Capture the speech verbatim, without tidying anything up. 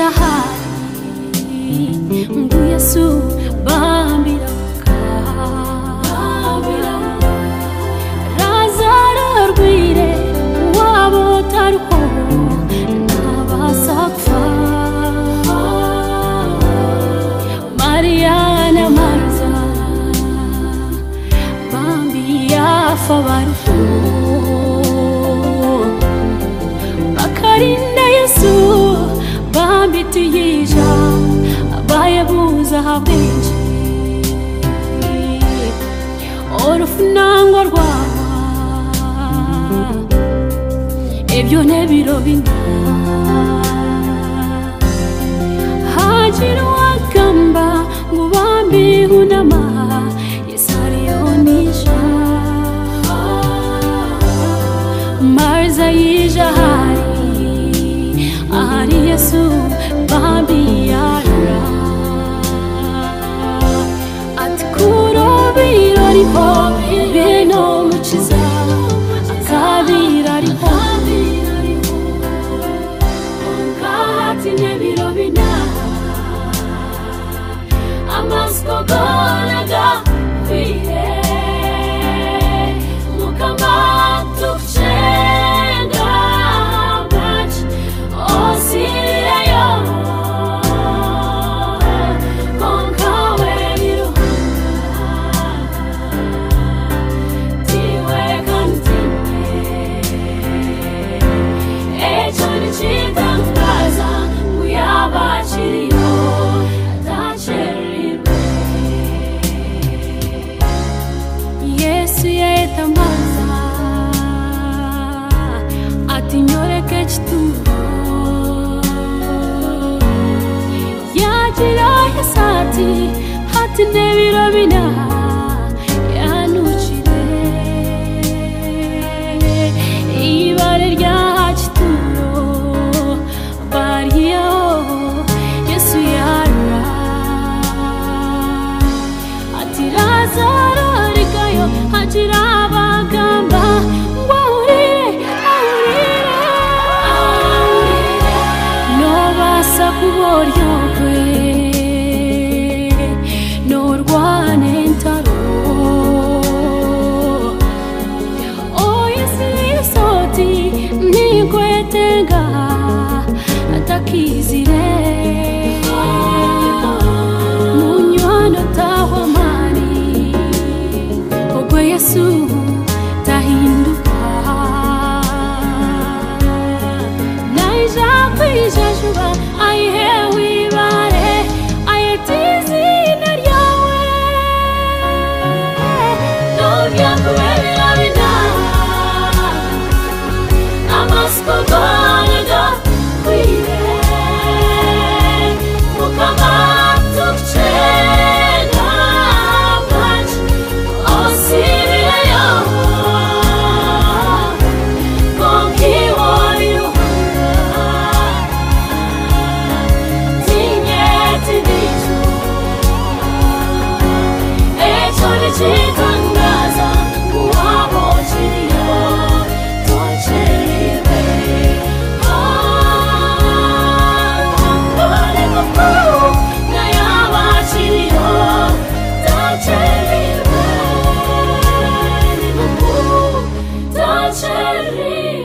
yijahari ngu Yesu bambiramuka Lazaro rwire wabo taruko nabasakfa Maria na Martha bambia fabaruko Bakarinda Yesu bambitiyija abayebuza habinji orufunangwa rwaba ebyo nebiro bina hajira wagamba ngo bambihunama yesariyonisha Marza yijahari ahari Yesu bambiyara ati kurobiro riho bino mukiza akabira riho kahati nebiro bina amasko gonaga kwire mukama tukchenga bach osireyo konkawe iruhanga tiwe kantime echo nichitangaza kuyabachiriyo atacherirwe Yesu yetamaza atinyoreke chituro yagira yasati hati nebiro bina yanuchire ibare rya chituro bariyo Yesu yara ati Lazaro rikayo hajira abagamba ngo urire ahurire nobasa kuboryokwe norwane ntaro oyesi soti nikwetenga atakizire munywano tahwamani ogwe Yesu tahinduka naija kwijajuba aihewe ibare ayetizina ryawe nobyakubera bina amasko gonaga kwire mukama tukchenga bach osireyo konkiwo iruhanga tinyeti ndicho echo nichitangaza kuwabo chiriyo tocherirwe Angole kukuru na yaba chiriyo tocherirwe Nibuku tocherirwe